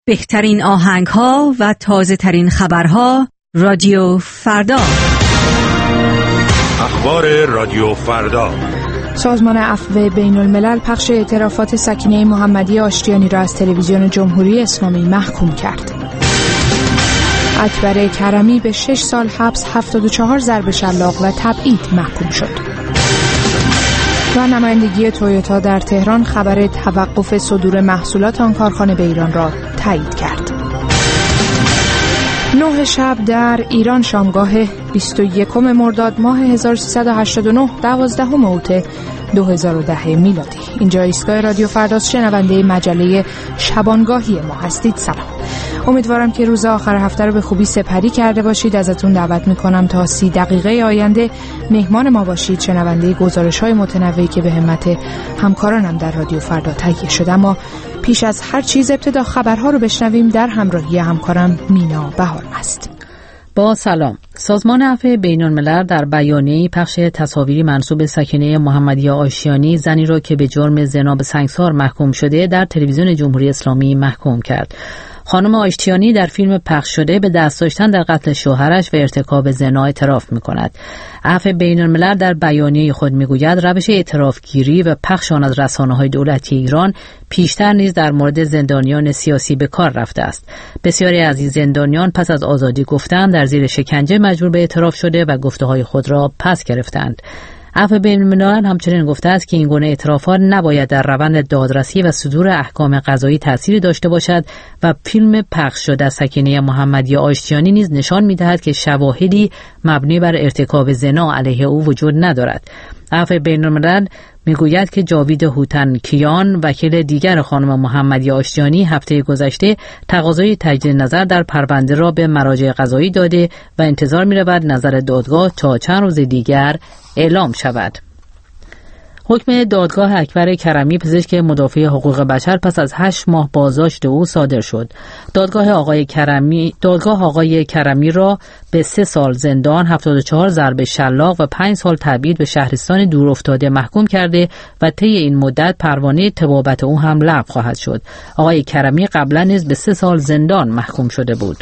بهترین آهنگ‌ها و تازه‌ترین خبرها رادیو فردا. اخبار رادیو فردا. سازمان عفو بین الملل پخش اعترافات سکینه محمدی آشتیانی را از تلویزیون جمهوری اسلامی محکوم کرد. اکبر کرمی به 6 سال حبس، 74 ضرب شلاق و تبعید محکوم شد. و نمایندگی تویوتا در تهران خبر توقف صدور محصولات آن کارخانه به ایران را تایید کرد. 9 شب در ایران شامگاه 21 مرداد ماه 1389 12 اوت 2010 میلادی. اینجا ایستگاه رادیو فرداست. شنونده مجله شبانگاهی ما هستید. سلام. امیدوارم که روز آخر هفته رو به خوبی سپری کرده باشید. ازتون دعوت میکنم تا 30 دقیقه آینده مهمان ما باشید، شنونده گزارش‌های متنوعی که به همت همکارانم در رادیو فردا تهیه شده. اما پیش از هر چیز ابتدا خبرها رو بشنویم در همراهی همکارم مینا بهارمست. با سلام. سازمان عفو بین الملل در بیانیه‌ای پخش تصاویری منسوب به سکینه محمدی آشتیانی، زنی را که به جرم زنا به سنگسار محکوم شده، در تلویزیون جمهوری اسلامی محکوم کرد. خانم آشتیانی در فیلم پخش شده به دست داشتن در قتل شوهرش و ارتکاب زنا اعتراف می‌کند. عفو بین الملل در بیانیه خود می‌گوید روش اعترافگیری و پخش آن از رسانه‌های دولتی ایران پیشتر نیز در مورد زندانیان سیاسی به کار رفته است. بسیاری از این زندانیان پس از آزادی گفتن در زیر شکنجه مجبور به اعتراف شده و گفته‌های خود را پس گرفتند. عفو بین الملل همچنین گفته است که این گونه اعترافات نباید در روند دادرسی و صدور احکام قضایی تأثیری داشته باشد و فیلم پخش شده از سکینه محمدی آشتیانی نیز نشان می‌دهد که شواهدی مبنی بر ارتکاب زنا علیه او وجود ندارد. عفو بین الملل میگوید که جاوید هوتنکیان، وکیل دیگر خانم محمدی آشتیانی، هفته گذشته تقاضای تجدید نظر در پرونده را به مراجع قضایی داده و انتظار می‌رود نظر دادگاه تا چند روز دیگر اعلام شود. حکم دادگاه اکبر کرمی، پزشک مدافع حقوق بشر، پس از 8 ماه بازداشت او صادر شد. دادگاه آقای کرمی را به 3 سال زندان، 74 ضرب شلاق و 5 سال تبعید به شهرستان دورافتاده محکوم کرده و طی این مدت پروانه طبابت او هم لغو خواهد شد. آقای کرمی قبلا نیز به 3 سال زندان محکوم شده بود.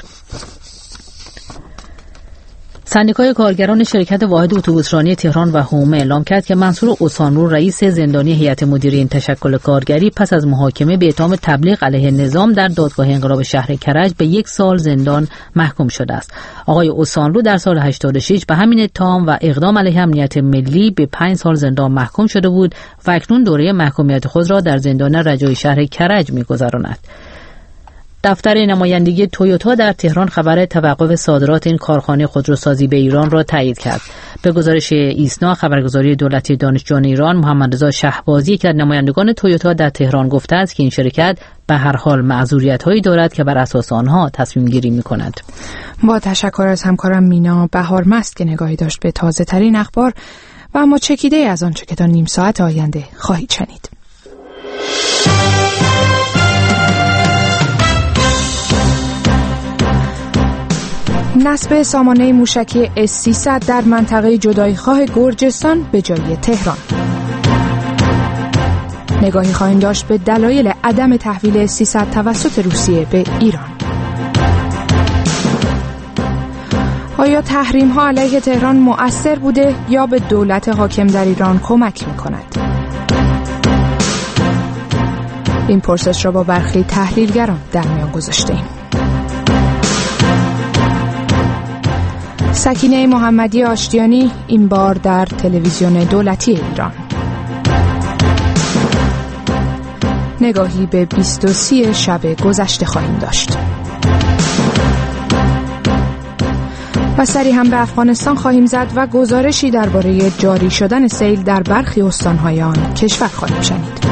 سندیکای کارگران شرکت واحد اتوبوسرانی تهران و حومه اعلام کرد که منصور اوسانلو، رئیس زندانی هیئت مدیره این تشکل کارگری، پس از محاکمه به اتهام تبلیغ علیه نظام در دادگاه انقلاب شهر کرج به 1 سال زندان محکوم شده است. آقای اوسانلو در سال 86 به همین اتهام و اقدام علیه امنیت ملی به 5 سال زندان محکوم شده بود و اکنون دوره محکومیت خود را در زندان رجایی شهر کرج می‌گذراند. دفتر نمایندگی تویوتا در تهران خبر توقف صادرات این کارخانه خودروسازی به ایران را تایید کرد. به گزارش ایسنا، خبرگزاری دولتی دانشجویان ایران، محمد رضا شهبازی که از نمایندگان تویوتا در تهران گفته است که این شرکت به هر حال معذوریت‌هایی دارد که بر اساس آنها تصمیم گیری می‌کند. با تشکر از همکارم مینا بهارمست که نگاهی داشت به تازه‌ترین اخبار و اما چکیده از آنچه که تا نیم ساعت آینده خواهید شنید. نصب سامانه موشکی S-300 در منطقه جداییخواه گرجستان به جای تهران. نگاهی خواهیم داشت به دلایل عدم تحویل S-300 توسط روسیه به ایران. آیا تحریم‌ها علیه تهران مؤثر بوده یا به دولت حاکم در ایران کمک می‌کند؟ این پرسش را با برخی تحلیلگران در میان گذاشته‌ایم. سکینه محمدی آشتیانی این بار در تلویزیون دولتی ایران. نگاهی به 23 شب گذشته خواهیم داشت. و سری هم به افغانستان خواهیم زد و گزارشی درباره جاری شدن سیل در برخی استان‌های آن کشور خواهیم شنید.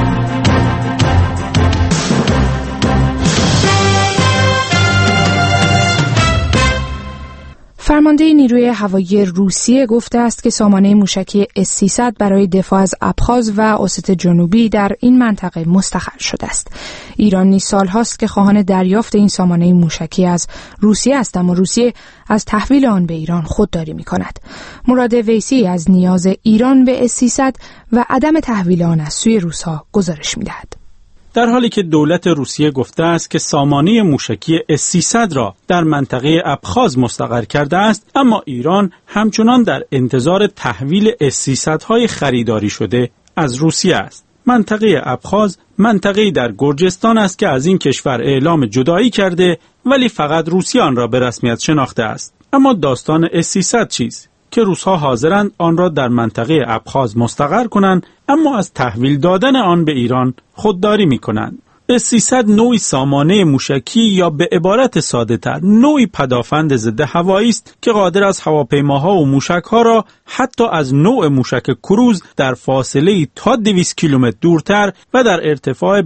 فرمانده نیروی هوایی روسیه گفته است که سامانه موشکی S-300 برای دفاع از ابخاز و اوست جنوبی در این منطقه مستخر شده است. ایران نیز سال‌هاست که خواهان دریافت این سامانه موشکی از روسیه است، اما روسیه از تحویل آن به ایران خودداری می‌کند. مراد ویسی از نیاز ایران به S-300 و عدم تحویل آن از سوی روس‌ها گزارش می‌دهد. در حالی که دولت روسیه گفته است که سامانه موشکی اس-300 را در منطقه ابخاز مستقر کرده است، اما ایران همچنان در انتظار تحویل اس-300 های خریداری شده از روسیه است. منطقه ابخاز منطقه‌ای در گرجستان است که از این کشور اعلام جدایی کرده، ولی فقط روسیه آن را به رسمیت شناخته است. اما داستان اس-300 چیست؟ که روس‌ها حاضرند آن را در منطقه ابخاز مستقر کنند، اما از تحویل دادن آن به ایران خودداری می‌کنند. اس-300 نوعی سامانه موشکی یا به عبارت ساده‌تر نوعی پدافند ضد هوایی است که قادر است هواپیماها و موشک‌ها را حتی از نوع موشک کروز در فاصله‌ای تا 200 کیلومتر دورتر و در ارتفاع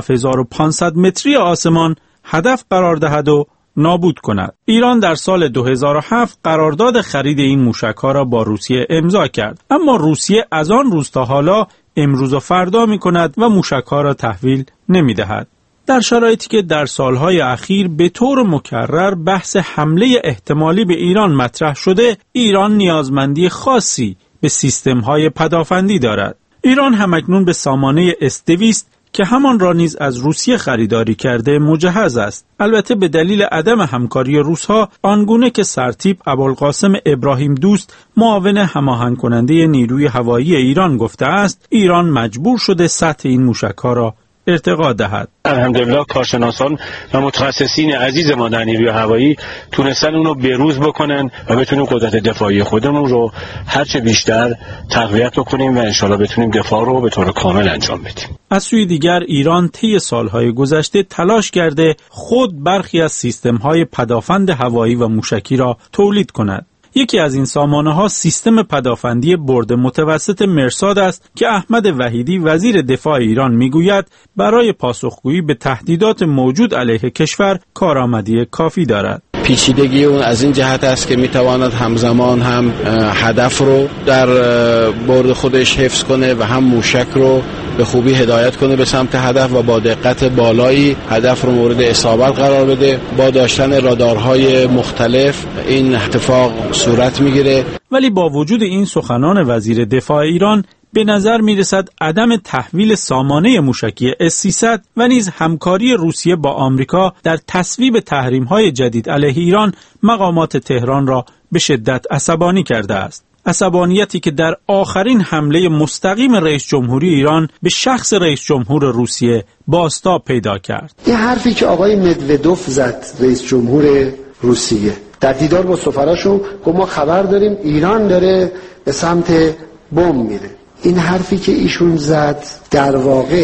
27500 متری آسمان هدف قرار دهد و نابود کند. ایران در سال 2007 قرارداد خرید این موشک‌ها را با روسیه امضا کرد، اما روسیه از آن روز تا حالا امروز و فردا می‌کند و موشک‌ها را تحویل نمی‌دهد. در شرایطی که در سالهای اخیر به طور مکرر بحث حمله احتمالی به ایران مطرح شده، ایران نیازمندی خاصی به سیستم‌های پدافندی دارد. ایران همکنون به سامانه اس-200 که همان را نیز از روسیه خریداری کرده مجهز است. البته به دلیل عدم همکاری روس‌ها، آنگونه که سرتیپ ابوالقاسم ابراهیم دوست معاون هماهنگ کننده نیروی هوایی ایران گفته است، ایران مجبور شده سطح این موشک‌ها را ارتقا دهد. الحمدلله کارشناسان و متخصصین عزیز ما در نیروی هوایی تونستن اونو بروز بکنن و بتونیم قدرت دفاعی خودمون رو هرچه بیشتر تقویت بکنیم و انشالله بتونیم دفاع رو به طور کامل انجام بدیم. از سوی دیگر ایران طی سالهای گذشته تلاش کرده خود برخی از سیستم‌های پدافند هوایی و موشکی را تولید کند. یکی از این سامانه‌ها سیستم پدافندی برد متوسط مرصاد است که احمد وحیدی وزیر دفاع ایران میگوید برای پاسخگویی به تهدیدات موجود علیه کشور کارآمدی کافی دارد. پیچیدگی اون از این جهت است که میتواند همزمان هم هدف رو در برد خودش حفظ کنه و هم موشک رو به خوبی هدایت کنه به سمت هدف و با دقت بالایی هدف رو مورد اصابت قرار بده. با داشتن رادارهای مختلف این اتفاق صورت میگیره. ولی با وجود این سخنان وزیر دفاع ایران، به نظر میرسد عدم تحویل سامانه موشکی اس-300 و نیز همکاری روسیه با آمریکا در تصویب تحریم‌های جدید علیه ایران مقامات تهران را به شدت عصبانی کرده است. عصبانیتی که در آخرین حمله مستقیم رئیس جمهوری ایران به شخص رئیس جمهور روسیه بازتاب پیدا کرد. این حرفی که آقای مدودوف زد، رئیس جمهور روسیه، در دیدار با سفراشون گفت ما خبر داریم ایران داره به سمت بمب میره. این حرفی که ایشون زد در واقع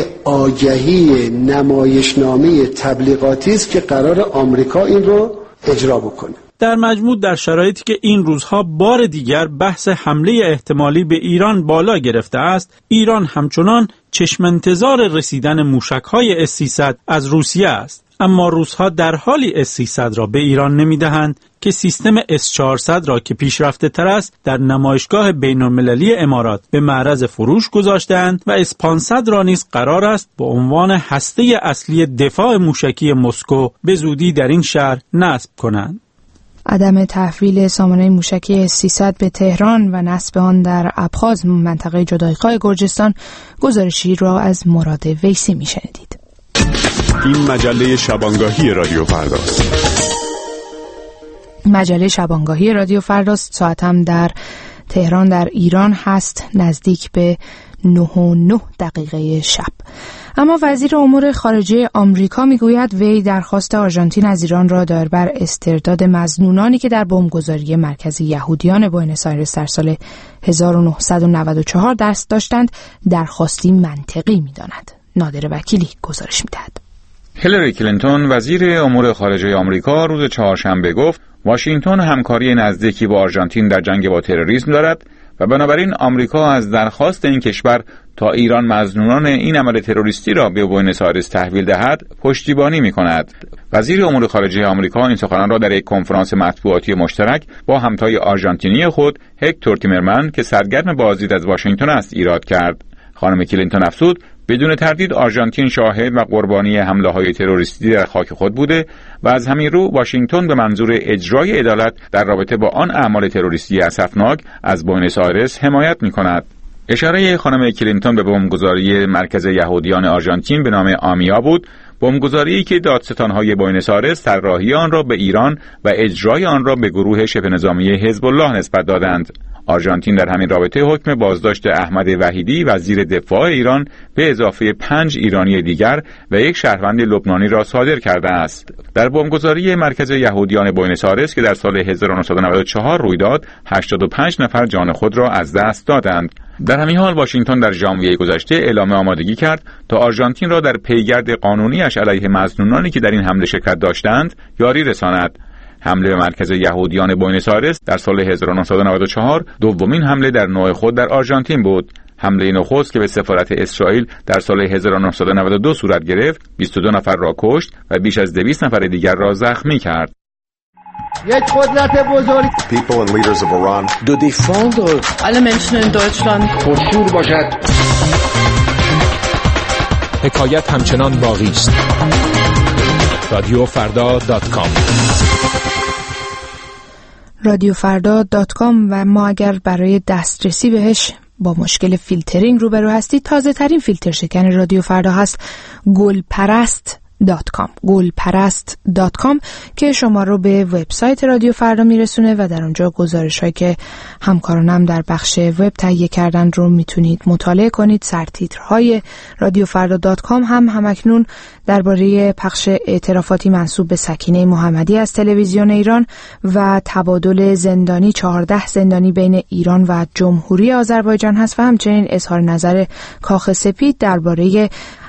آگهی نمایشنامه تبلیغاتی است که قرار آمریکا این رو اجرا بکنه. در مجموع در شرایطی که این روزها بار دیگر بحث حمله احتمالی به ایران بالا گرفته است، ایران همچنان چشم انتظار رسیدن موشک‌های اس-300 از روسیه است. اما روس‌ها در حالی اس-300 را به ایران نمی‌دهند که سیستم اس-400 را که پیشرفته تر است در نمایشگاه بین‌المللی امارات به معرض فروش گذاشتند و اس-500 را نیز قرار است به عنوان هسته اصلی دفاع موشکی مسکو به زودی در این شهر نصب کنند. عدم تحویل سامانه موشکی اس-300 به تهران و نصب آن در ابخاز منطقه جدایی‌خواه گرجستان گزارشی را از مراد ویسی می‌شنیدید. این مجله شبانگاهی رادیو فرداست. مجله شبانگاهی رادیو فرداست. ساعت هم در تهران در ایران هست نزدیک به 9:09 شب. اما وزیر امور خارجه آمریکا میگوید وی درخواست آرژانتین از ایران را دایر بر استرداد مظنونانی که در بمبگذاری مرکز یهودیان بوئنوس آیرس در سال 1994 دست داشتند درخواستی منطقی میداند. نادر وکیلی گزارش میدهد. هیلاری کلینتون وزیر امور خارجه آمریکا روز چهارشنبه گفت واشنگتن همکاری نزدیکی با آرژانتین در جنگ با تروریسم دارد و بنابراین آمریکا از درخواست این کشور تا ایران مظنونان این عمل تروریستی را به بوئنوس آیرس تحویل دهد پشتیبانی می‌کند. وزیر امور خارجه آمریکا این سخنان را در یک کنفرانس مطبوعاتی مشترک با همتای آرژانتینی خود هکتور تیمرمن که سرگرم بازدید از واشنگتن است ایراد کرد. خانم کلینتون افزود بدون تردید آرژانتین شاهد و قربانی حمله‌های تروریستی در خاک خود بوده و از همین رو واشنگتن به منظور اجرای عدالت در رابطه با آن اعمال تروریستی اسفناک از بوئنوس آیرس حمایت می‌کند. اشاره خانم کلینتون به بمبگذاری مرکز یهودیان آرژانتین به نام آمیا بود، بمبگذاری که دادستان‌های بوئنوس آیرس طراحی آن را به ایران و اجرای آن را به گروه شبه نظامی حزب الله نسبت دادند. آرژانتین در همین رابطه حکم بازداشت احمد وحیدی وزیر دفاع ایران به اضافه 5 ایرانی دیگر و 1 شهروند لبنانی را صادر کرده است. در بمبگذاری مرکز یهودیان بوئنوس آیرس که در سال 1994 روی داد، 85 نفر جان خود را از دست دادند. در همین حال واشنگتن در ژانویه گذشته اعلام آمادگی کرد تا آرژانتین را در پیگرد قانونیش علیه مظنونانی که در این حمله شرکت داشتند یاری رساند. حمله به مرکز یهودیان بوئنوس آیرس در سال 1994 دومین حمله در نوع خود در آرژانتین بود. حمله نخست که به سفارت اسرائیل در سال 1992 صورت گرفت، 22 نفر را کشت و بیش از 200 نفر دیگر را زخمی کرد. یک قدرت بزرگ People and leaders of Iran de défendre alle Menschen in Deutschland پرشور باشد. حکایت همچنان باقی است. رادیوفردا.com رادیوفردا.com و ما اگر برای دسترسی بهش با مشکل فیلترینگ روبرو هستید، تازه ترین فیلتر شکن رادیو فردا هست گلپرست.com که شما رو به وبسایت رادیو فردا میرسونه و در اونجا گزارش‌هایی که همکارانم در بخش وب تهیه کردن رو میتونید مطالعه کنید. سرتیترهای رادیوفردا.com هم همکنون درباره پخش اعترافاتی منسوب به سکینه محمدی از تلویزیون ایران و تبادل زندانی 14 زندانی بین ایران و جمهوری آذربایجان هست و همچنین اظهار نظر کاخ سپید درباره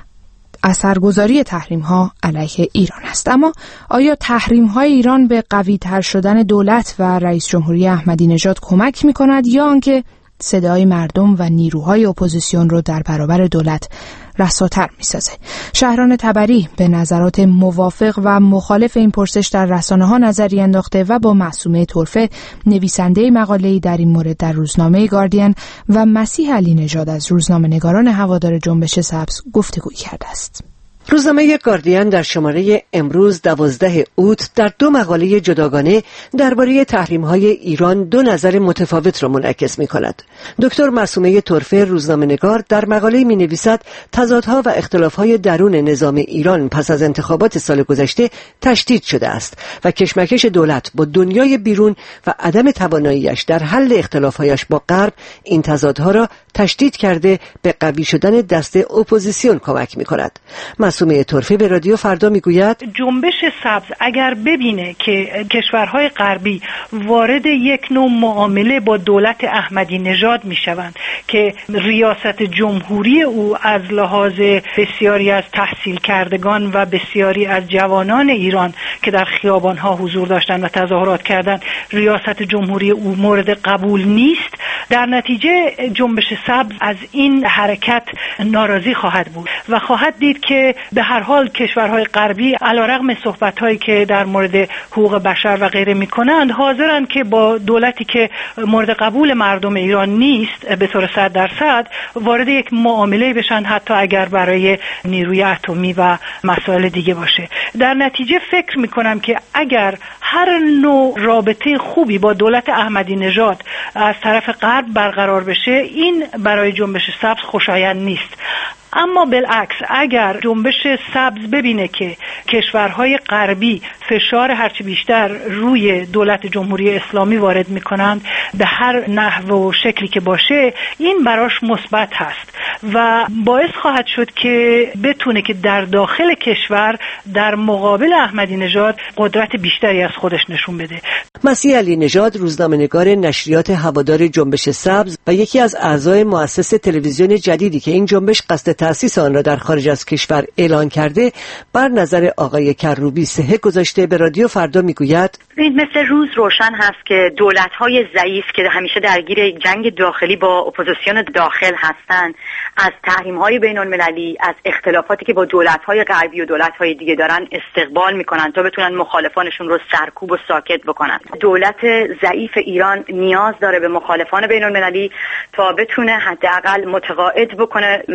اثرگذاری تحریم‌ها علیه ایران است. اما آیا تحریم‌های ایران به قوی‌تر شدن دولت و رئیس جمهوری احمدی نژاد کمک می‌کند یا آنکه صدای مردم و نیروهای اپوزیسیون رو در برابر دولت رساتر می‌سازه؟ شهران تبری به نظرات موافق و مخالف این پرسش در رسانه‌ها نظری انداخته و با معصومه طرفه نویسنده مقاله‌ای در این مورد در روزنامه گاردین و مسیح علی نژاد از روزنامه‌نگاران هوادار جنبش سبز گفتگو کرده است. روزنامه گاردین در شماره امروز 12 اوت در 2 مقاله جداگانه درباره تحریم‌های ایران 2 نظر متفاوت را منعکس می‌کند. دکتر معصومه طرفه روزنامه‌نگار در مقاله می‌نویسد تضادها و اختلاف‌های درون نظام ایران پس از انتخابات سال گذشته تشدید شده است و کشمکش دولت با دنیای بیرون و عدم توانایی‌اش در حل اختلاف‌هایش با غرب این تضادها را تشدید کرده به قوی شدن دست اپوزیسیون کمک می‌کند. معصومه طرفه به رادیو فردا میگوید جنبش سبز اگر ببینه که کشورهای غربی وارد یک نوع معامله با دولت احمدی نژاد میشوند که ریاست جمهوری او از لحاظ بسیاری از تحصیل کردگان و بسیاری از جوانان ایران که در خیابانها حضور داشتند و تظاهرات کردند ریاست جمهوری او مورد قبول نیست، در نتیجه جنبش سبز از این حرکت ناراضی خواهد بود و خواهد دید که به هر حال کشورهای غربی علیرغم صحبت‌هایی که در مورد حقوق بشر و غیره می‌کنند حاضرند که با دولتی که مورد قبول مردم ایران نیست به طور 100% وارد یک معامله بشن، حتی اگر برای نیروی اتمی و مسائل دیگه باشه. در نتیجه فکر می‌کنم که اگر هر نوع رابطه خوبی با دولت احمدی نژاد از طرف غرب برقرار بشه، این برای جنبش سبز خوشایند نیست. اما بالعکس اگر جنبش سبز ببینه که کشورهای غربی فشار هرچی بیشتر روی دولت جمهوری اسلامی وارد میکنند به هر نحو و شکلی که باشه، این براش مثبت هست و باعث خواهد شد که بتونه که در داخل کشور در مقابل احمدی نژاد قدرت بیشتری از خودش نشون بده. مسیح علی نژاد روزنامه‌نگار نشریات هوادار جنبش سبز و یکی از اعضای مؤسس تلویزیون جدیدی که این جنبش قصد تأسیس آن را در خارج از کشور اعلان کرده، بر نظر آقای کروبی صحه گذاشته به رادیو فردا میگوید این مثل روز روشن هست که دولت‌های ضعیف که همیشه درگیر جنگ داخلی با اپوزیسیون داخل هستند از تحریم‌های بین‌المللی، از اختلافاتی که با دولت‌های غربی و دولت‌های دیگه دارن استقبال می‌کنن تا بتونن مخالفانشون رو سرکوب و ساکت بکنن. دولت ضعیف ایران نیاز داره به مخالفان بین‌المللی تا بتونه حداقل متقاعد بکنه مردمی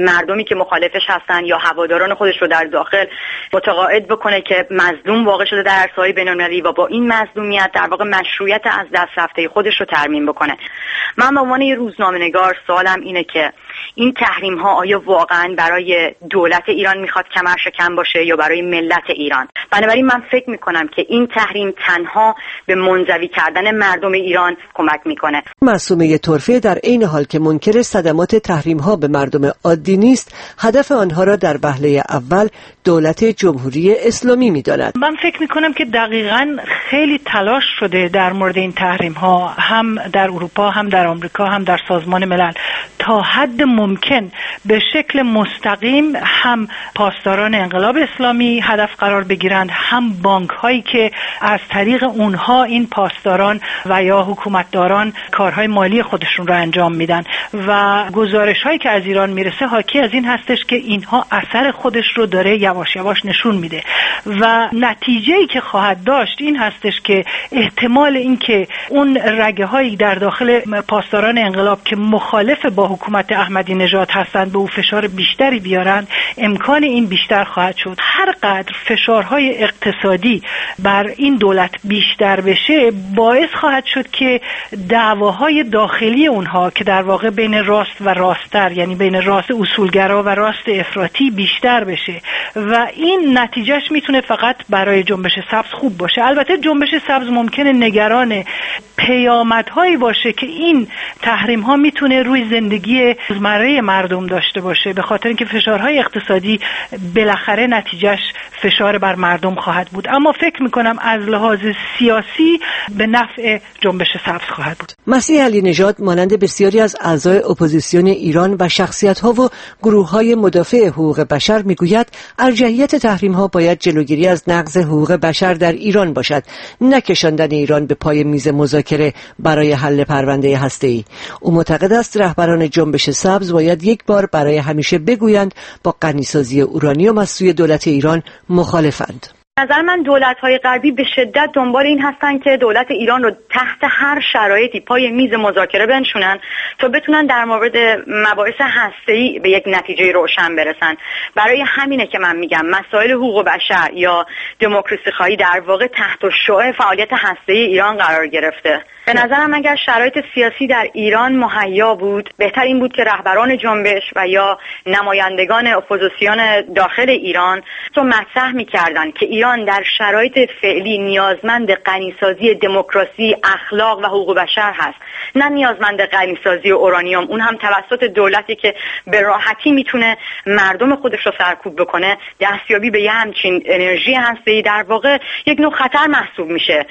که مخالفش هستن یا هواداران خودش رو در داخل متقاعد بکنه که مظلوم واقع شده در عرصه‌های بین‌المللی و با این مظلومیت در واقع مشروعیت از دست رفته خودش رو ترمیم بکنه. من به عنوان یه روزنامه‌نگار سوالم اینه که این تحریم ها آیا واقعا برای دولت ایران میخواد کمر شکن باشه یا برای ملت ایران؟ بنابراین من فکر میکنم که این تحریم تنها به منزوی کردن مردم ایران کمک میکنه. معصومه طرفه در عین حال که منکر صدمات تحریم ها به مردم عادی نیست، هدف آنها را در وهله اول دولت جمهوری اسلامی میداند. من فکر میکنم که دقیقاً خیلی تلاش شده در مورد این تحریم ها، هم در اروپا، هم در آمریکا، هم در سازمان ملل، تا حد ممکن به شکل مستقیم هم پاسداران انقلاب اسلامی هدف قرار بگیرند، هم بانک هایی که از طریق اونها این پاسداران و یا حکومتداران کارهای مالی خودشون رو انجام میدن و گزارش هایی که از ایران میرسه حاکی از این هستش که اینها اثر خودش رو داره یواش یواش نشون میده و نتیجه‌ای که خواهد داشت این هستش که احتمال این که اون رگه هایی در داخل پاسداران انقلاب که مخالف با حکومت احمدی نژاد هستند به او فشار بیشتری بیارند، امکان این بیشتر خواهد شد. هر قدر فشارهای اقتصادی بر این دولت بیشتر بشه باعث خواهد شد که دعواهای داخلی اونها که در واقع بین راست و راستتر، یعنی بین راست اصولگرا و راست افراطی بیشتر بشه و این نتیجهش میتونه فقط برای جنبش سبز خوب باشه. البته جنبش سبز ممکنه نگران پیامدهایی باشه که این تحریم ها میتونه روی زندگی روزمره مردم داشته باشه، به خاطر اینکه فشارهای اقتصادی بالاخره نتیجهش فشار بر مردم خواهد بود، اما فکر میکنم از لحاظ سیاسی به نفع جنبش سبز خواهد بود. مسیح علی نژاد مانند بسیاری از اعضای اپوزیسیون ایران و شخصیت‌ها و گروه‌های مدافع حقوق بشر میگوید ارجحیت تحریم‌ها باید جلوگیری از نقض حقوق بشر در ایران باشد، نه کشاندن ایران به پای میز مذاکره برای حل پرونده هسته‌ای. او معتقد است رهبران جنبش سبز باید یک بار برای همیشه بگویند با غنیسازی اورانیوم از سوی دولت ایران مخالفند. نظر من دولت‌های غربی به شدت دنبال این هستن که دولت ایران رو تحت هر شرایطی پای میز مذاکره بنشونن تا بتونن در مورد مباحث هسته‌ای به یک نتیجه روشن برسن. برای همینه که من میگم مسائل حقوق بشر یا دموکراسی خواهی در واقع تحت شعاع فعالیت هسته‌ای ایران قرار گرفته. به نظرم اگر شرایط سیاسی در ایران مهیا بود، بهتر این بود که رهبران جنبش و یا نمایندگان اپوزیسیون داخل ایران تو مطرح می‌کردن که ایران در شرایط فعلی نیازمند غنیسازی دموکراسی، اخلاق و حقوق بشر هست، نه نیازمند غنیسازی اورانیوم، اون هم توسط دولتی که به راحتی میتونه مردم خودش رو سرکوب بکنه. دستیابی به یه همچین انرژی هسته‌ای در واقع یک نوع خطر محسوب میشه.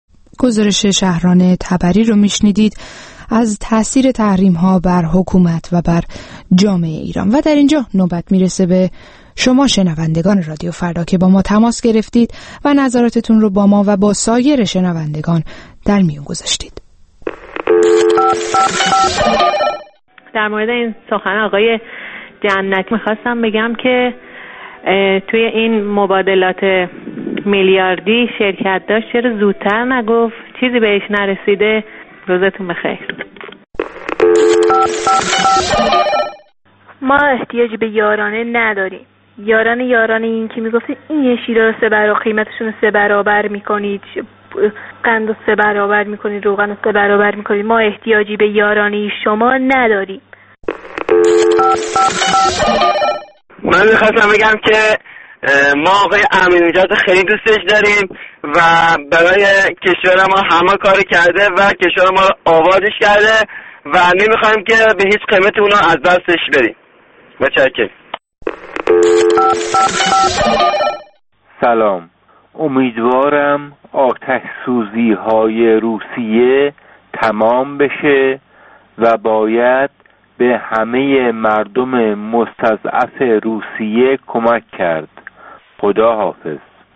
گزارش شهران تبری رو میشنیدید از تأثیر تحریم ها بر حکومت و بر جامعه ایران. و در اینجا نوبت میرسه به شما شنوندگان رادیو فردا که با ما تماس گرفتید و نظراتتون رو با ما و با سایر شنوندگان در میون گذاشتید. در مورد این سخن آقای جنتی میخواستم بگم که توی این مبادلات میلیاردی شرکت داشت، چرا زودتر نگفت؟ چیزی بهش نرسیده. روزتون بخیر. ما احتیاجی به یارانه نداریم. یارانه این که میگفتی این یه شیره رو 3 برابر قیمتشون رو 3 برابر میکنید، قند رو 3 برابر میکنید، روغن رو 3 برابر میکنید. ما احتیاجی به یارانه شما نداریم. من میخواستم بگم که ما آقای احمدی‌نژاد خیلی دوستش داریم و برای کشور ما همه کار کرده و کشور ما رو آبادش کرده و نمیخوایم که به هیچ قیمت اونا از دستش بریم. متشکرم. سلام. امیدوارم آتش سوزی های روسیه تمام بشه و باید به همه مردم مستضعف روسیه کمک کرد. خدا حافظ.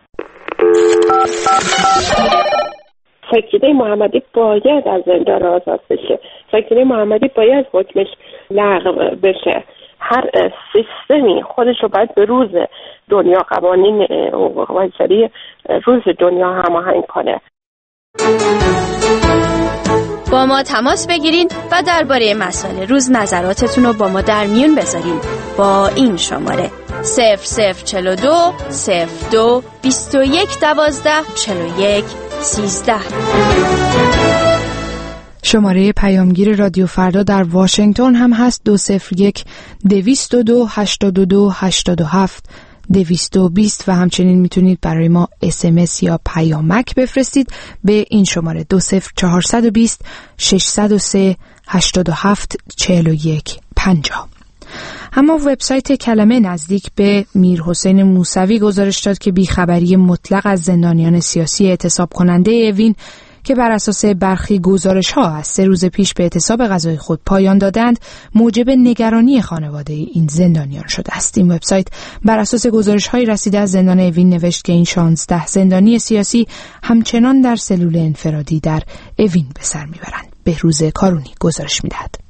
سکینه محمدی باید از زندان آزاد بشه. سکینه محمدی باید حکمش لغو بشه. هر سیستمی خودش رو باید به روز دنیا، قوانین حقوق بشری روز دنیا هماهنگ کنه. با ما تماس بگیرین و درباره مسائل روز نظراتتون رو با ما در میون بذارین با این شماره 0042 02 21 12 41 13. شماره پیامگیر رادیو فردا در واشنگتن هم هست 201 202 82 87 220 و همچنین میتونید برای ما SMS یا پیامک بفرستید به این شماره 20420 603 87 41 50. اما وبسایت کلمه نزدیک به میرحسین موسوی گزارش داد که بیخبری مطلق از زندانیان سیاسی اعتصاب کننده اوین که بر اساس برخی گزارش‌ها از 3 روز پیش به اعتصاب غذای خود پایان دادند، موجب نگرانی خانواده این زندانیان شده است. این وبسایت بر اساس گزارش‌های رسیده از زندان اوین نوشت که این 16 زندانی سیاسی همچنان در سلول انفرادی در اوین به سر می‌برند. بهروز کارونی گزارش می‌دهد.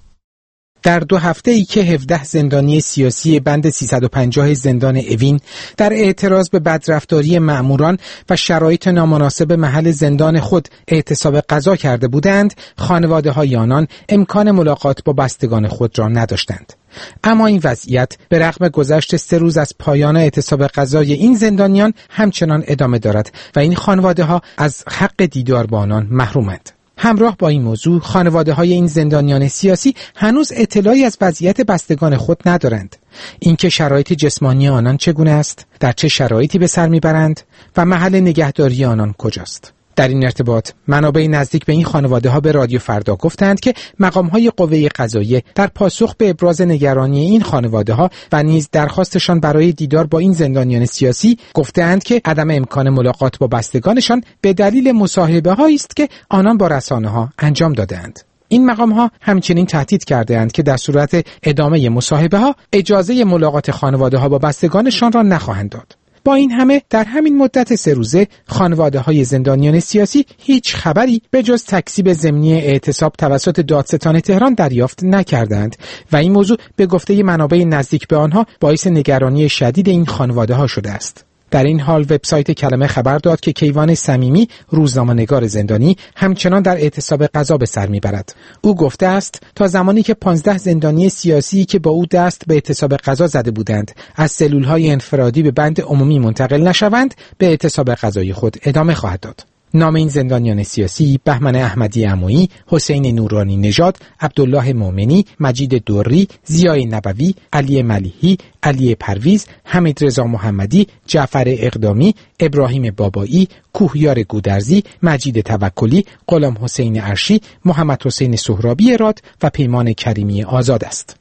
در 2 هفته‌ای که 17 زندانی سیاسی بند 350 زندان اوین در اعتراض به بدرفتاری مأموران و شرایط نامناسب محل زندان خود اعتصاب غذا کرده بودند، خانواده‌های آنان امکان ملاقات با بستگان خود را نداشتند. اما این وضعیت به رغم گذشت 3 روز از پایان اعتصاب غذای این زندانیان همچنان ادامه دارد و این خانواده‌ها از حق دیدار با آنان محرومند. همراه با این موضوع خانواده‌های این زندانیان سیاسی هنوز اطلاعی از وضعیت بستگان خود ندارند. اینکه شرایط جسمانی آنان چگونه است، در چه شرایطی به سر میبرند و محل نگهداری آنان کجاست. در این ارتباط منابع نزدیک به این خانواده‌ها به رادیو فردا گفتند که مقام‌های قوه قضاییه در پاسخ به ابراز نگرانی این خانواده‌ها و نیز درخواستشان برای دیدار با این زندانیان سیاسی گفتند که عدم امکان ملاقات با بستگانشان به دلیل مصاحبه‌هایی است که آنان با رسانه‌ها انجام دادند. این مقام‌ها همچنین تهدید کرده‌اند که در صورت ادامه مصاحبه‌ها اجازه ملاقات خانواده‌ها با بستگانشان را نخواهند داد. با این همه در همین مدت 3 روزه خانواده‌های زندانیان سیاسی هیچ خبری به جز تکذیب ضمنی اعتصاب توسط دادستان تهران دریافت نکردند و این موضوع به گفته منابع نزدیک به آنها باعث نگرانی شدید این خانواده‌ها شده است. در این حال وبسایت کلمه خبر داد که کیوان صمیمی، روزنامه‌نگار زندانی، همچنان در اعتصاب غذا به سر میبرد. او گفته است تا زمانی که 15 زندانی سیاسی که با او دست به اعتصاب غذا زده بودند از سلول‌های انفرادی به بند عمومی منتقل نشوند، به اعتصاب غذای خود ادامه خواهد داد. نام این زندانیان سیاسی بهمن احمدی عمویی، حسین نورانی نژاد، عبدالله مومنی، مجید دوری، ضیای نبوی، علی ملیحی، علی پرویز، حمید رضا محمدی، جعفر اقدامی، ابراهیم بابایی، کوهیار گودرزی، مجید توکلی، غلام حسین عرشی، محمد حسین سهرابی راد و پیمان کریمی آزاد است.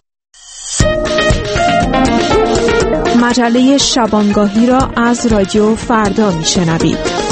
مجله شبانگاهی را از رادیو فردا میشنوید.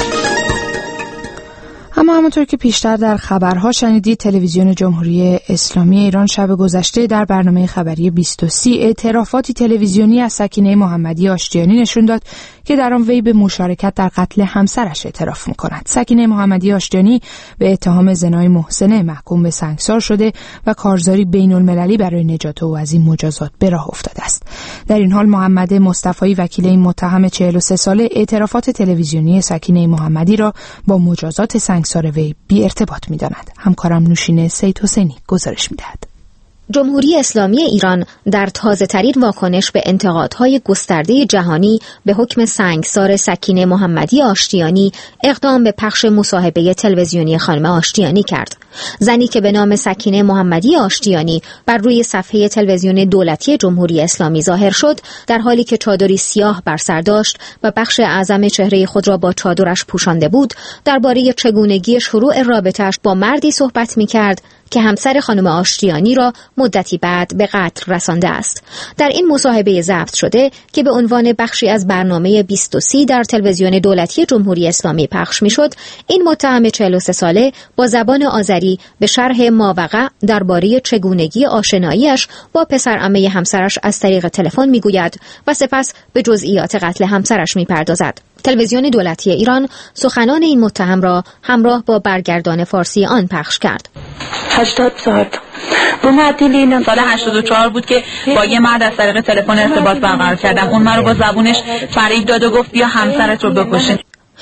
اما همونطور که پیشتر در خبرها شنیدید، تلویزیون جمهوری اسلامی ایران شب گذشته در برنامه خبری 2030 اعترافاتی تلویزیونی از سکینه محمدی آشتیانی نشون داد که در آن وی به مشارکت در قتل همسرش اعتراف می‌کند. سکینه محمدی آشتیانی به اتهام زنای محسنه محکوم به سنگسار شده و کارزاری بین‌المللی برای نجات او از این مجازات به راه افتاده است. در این حال محمد مصطفی، وکیل این متهم 43 ساله، اعترافات تلویزیونی سکینه محمدی را با مجازات سنگسار وی بی ارتباط می‌داند. همکارم نوشین سید حسینی گزارش می‌دهد. جمهوری اسلامی ایران در تازه‌ترین واکنش به انتقادهای گسترده جهانی به حکم سنگسار سکینه محمدی آشتیانی اقدام به پخش مصاحبه تلویزیونی خانم آشتیانی کرد. زنی که به نام سکینه محمدی آشتیانی بر روی صفحه تلویزیون دولتی جمهوری اسلامی ظاهر شد، در حالی که چادری سیاه بر سر داشت و بخش اعظم چهره خود را با چادرش پوشانده بود، درباره چگونگی شروع رابطه‌اش با مردی صحبت می‌کرد که همسر خانم آشتیانی را مدتی بعد به قتل رسانده است. در این مصاحبه ضبط شده که به عنوان بخشی از برنامه 2030 در تلویزیون دولتی جمهوری اسلامی پخش می‌شد، این متهم 43 ساله با زبان آذری به شرح ماوقع درباره چگونگی آشناییش با پسرعمه همسرش از طریق تلفن می‌گوید و سپس به جزئیات قتل همسرش می‌پردازد. تلویزیون دولتی ایران سخنان این متهم را همراه با برگردان فارسی آن پخش کرد. 80 سال به معدل این سال 84 بود که با یه مرد از طریق تلفن ارتباط برقرار کردم. اون مرا با زبونش فریب داد و گفت بیا همسرت رو بکشین.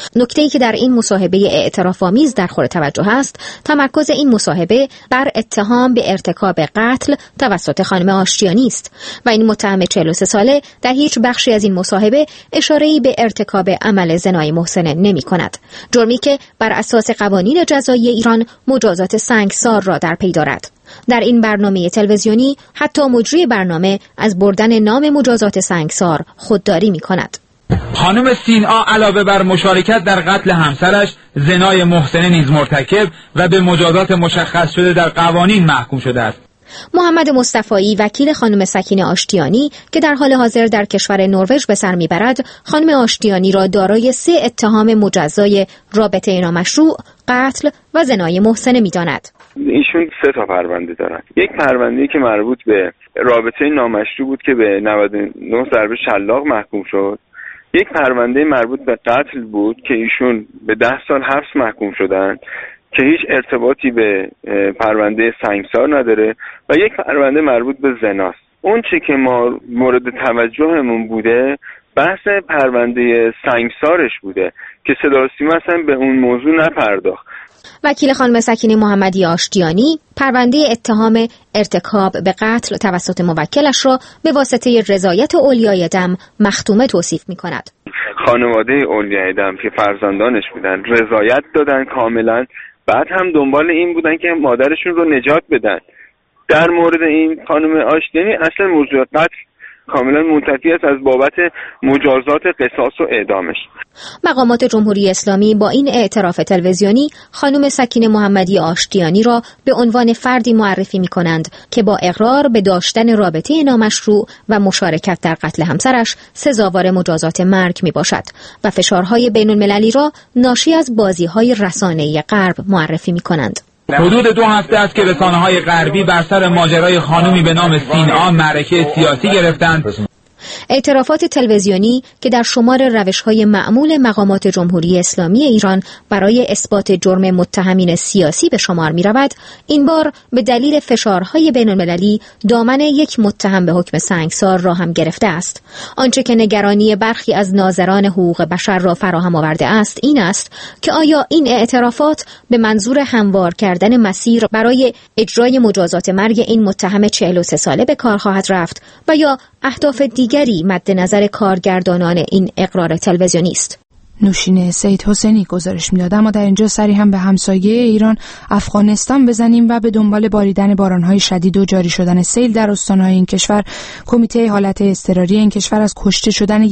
نکته‌ای که در این مصاحبه اعتراف‌آمیز در خور توجه است، تمرکز این مصاحبه بر اتهام به ارتکاب قتل توسط خانم آشتیانی است و این متهم 43 ساله در هیچ بخشی از این مصاحبه اشاره‌ای به ارتکاب عمل زنای محسنه نمی‌کند، جرمی که بر اساس قوانین جزایی ایران مجازات سنگسار را در پی دارد. در این برنامه تلویزیونی حتی مجری برنامه از بردن نام مجازات سنگسار خودداری می‌کند. خانم سینا علاوه بر مشارکت در قتل همسرش، زنای محسنه نیز مرتکب و به مجازات مشخص شده در قوانین محکوم شده است. محمد مصطفایی وکیل خانم سکینه آشتیانی که در حال حاضر در کشور نروژ به سر میبرد، خانم آشتیانی را دارای 3 اتهام مجزای رابطه نامشروع، قتل و زنای محسنه می‌داند. ایشون 3 تا پرونده دارن. یک پرونده‌ای که مربوط به رابطه نامشروع بود که به 99 ضربه شلاق محکوم شد. یک پرونده مربوط به قتل بود که ایشون به 10 سال حبس محکوم شدن که هیچ ارتباطی به پرونده سنگسار نداره و یک پرونده مربوط به زناست. اون چی که ما مورد توجهمون بوده بحث پرونده سنگسارش بوده که صدا و سیما اصلا به اون موضوع نپرداخت. وکیل خانم سکینه محمدی آشتیانی پرونده اتهام ارتکاب به قتل توسط موکلش را به واسطه رضایت اولیای دم مختومه توصیف می‌کند. خانواده اولیای دم که فرزندانش بودن رضایت دادن کاملا، بعد هم دنبال این بودن که مادرشون رو نجات بدن. در مورد این خانم آشتیانی اصلا موضوع قتل کاملا منتفی است از بابت مجازات قصاص و اعدامش. مقامات جمهوری اسلامی با این اعتراف تلویزیونی خانم سکینه محمدی آشتیانی را به عنوان فردی معرفی می‌کنند که با اقرار به داشتن رابطه نامشروع و مشارکت در قتل همسرش سزاوار مجازات مرگ میباشد و فشارهای بین‌المللی را ناشی از بازی‌های رسانه‌ای غرب معرفی می‌کنند. حدود 2 هفته است که رسانه‌های غربی بر سر ماجرای خانومی به نام سینا معرکه سیاسی گرفتند. اعترافات تلویزیونی که در شمار روش‌های معمول مقامات جمهوری اسلامی ایران برای اثبات جرم متهمین سیاسی به شمار می‌رود، این بار به دلیل فشارهای بین‌المللی دامن یک متهم به حکم سنگسار را هم گرفته است. آنچه که نگرانی برخی از ناظران حقوق بشر را فراهم آورده است این است که آیا این اعترافات به منظور هموار کردن مسیر برای اجرای مجازات مرگ این متهم 43 ساله به کار خواهد رفت و یا اهداف دیگری مد نظر کارگردانان این اقرار تلویزیونی است. نوشین سید حسینی گزارش می‌داد. اما در اینجا سری هم به همسایه ایران افغانستان بزنیم و به دنبال باریدن باران‌های شدید و جاری شدن سیل در استان‌های این کشور، کمیته حالت اضطراری این کشور از کشته شدن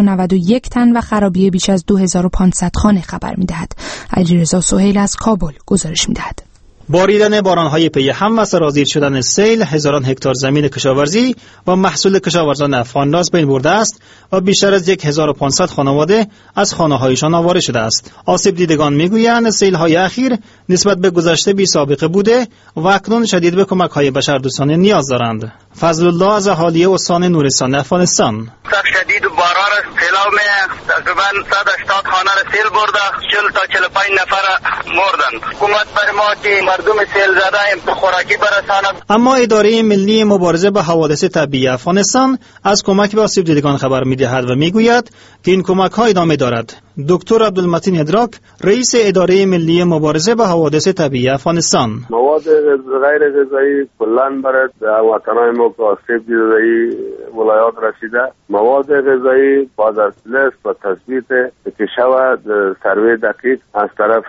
191 تن و خرابی بیش از 2500 خانه خبر می‌دهد. علیرضا سهیل از کابل گزارش می‌دهد. باریدن باران‌های پی هم و سرازیر شدن سیل هزاران هکتار زمین کشاورزی و محصول کشاورزان افغان را از بین برده است و بیشتر از 1500 خانواده از خانه‌هایشان آواره شده است. آسیب دیدگان می‌گویند سیل‌های اخیر نسبت به گذشته بی سابقه بوده و اکنون شدید به کمک‌های بشردوستانه نیاز دارند. فضل الله از اهالی استان نورستان افغانستان: شدید باران سیلاب تقریبا 180 خانه را سیل برده، 40 تا 45 نفر مردند. حکومت بر ما که مردم سیل زده امت خوراکی برساند. اما اداره ملی مبارزه با حوادث طبیعی افغانستان از کمک به آسیب دیدگان خبر می‌دهد و می‌گوید که این کمک‌ها ادامه دارد. دکتر عبدالمتین ادراک، رئیس اداره ملی مبارزه با حوادث طبیعی افغانستان: مواد غیر غذایی کلاً برای وطنای ما که آسیب دیده ولایات رسیده، مواد غذایی بعد از لیست و تثبیت که شود سروی دقیق از طرف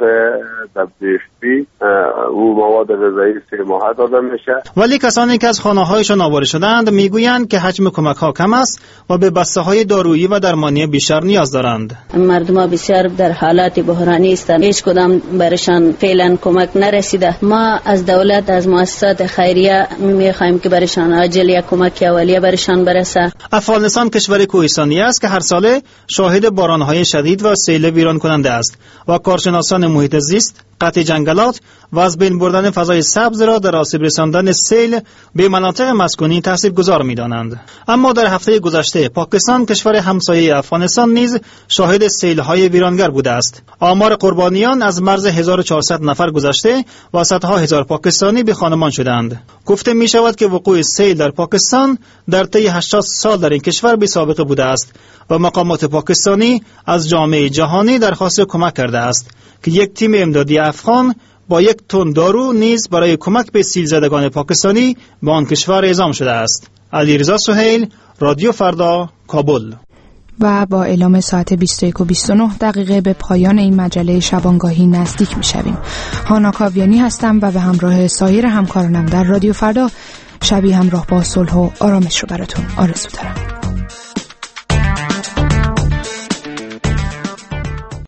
WFP او مواد غذایی 3 ماه داده میشه. ولی کسانی که از خانه‌هایشان آواره شدند میگویند که حجم کمک‌ها کم است و به بسته‌های دارویی و درمانی بیشتر نیاز دارند. مردم بسیار در حالات بحرانی هستند، هیچ کدام برشان فعلا کمک نرسیده. ما از دولت، از مؤسسات خیریه میخوایم که برشان عاجل یک کمک اولیه برشان برسه. افغانستان کشور کوهستانی است که هر ساله شاهد باران‌های شدید و سیل ویران کننده است و کارشناسان محیط زیست قطع جنگلات و از بین بردن فضای سبز را در آسیب رساندن سیل به مناطق مسکونی تاثیرگذار می‌دانند. اما در هفته گذشته پاکستان، کشور همسایه افغانستان، نیز شاهد سیل‌های ویرانگر بوده است. آمار قربانیان از مرز 1400 نفر گذشته و صدها هزار پاکستانی به خانمان شدند. گفته می‌شود که وقوع سیل در پاکستان در طی 80 سال در این کشور بی سابقه بوده است و مقامات پاکستانی از جامعه جهانی درخواست کمک کرده است که یک تیم امدادی افغان با 1 تن دارو نیز برای کمک به سیل زدگان پاکستانی به آن کشور اعزام شده است. علیرضا سهیل، رادیو فردا، کابل. و با اعلام ساعت 21:29 به پایان این مجله شبانگاهی نزدیک می‌شویم. هانا کاویانی هستم و به همراه سایر همکارانم در رادیو فردا شبی همراه با صلح و آرامش رو براتون آرزو دارم.